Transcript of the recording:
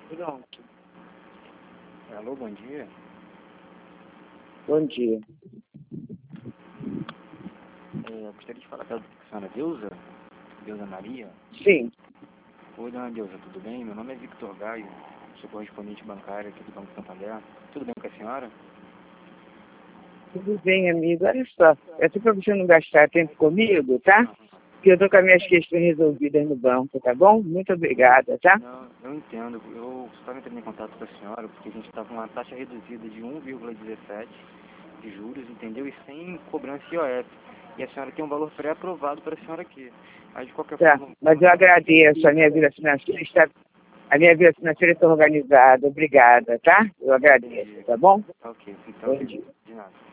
Pronto. Alô, bom dia. Bom dia. Eu gostaria de falar com a senhora Deusa, Deusa Maria. Sim. Oi, dona Deusa, tudo bem? Meu nome é Victor Gaio, sou correspondente bancário aqui do Banco Santander. Tudo bem com a senhora? Tudo bem, amigo. Olha só, é só para você não gastar tempo comigo, tá? Porque eu estou com as minhas questões resolvidas no banco, tá bom? Muito obrigada, tá? Não, eu entendo. Eu só entrei em contato com a senhora porque a gente está com uma taxa reduzida de 1,17 de juros, entendeu? E sem cobrança IOF. E a senhora tem um valor pré-aprovado para a senhora aqui. Aí, de qualquer Tá, forma... mas eu agradeço. A minha vida financeira está organizada. Obrigada, tá? Eu agradeço, tá bom? Ok, então, Bom dia. de nada.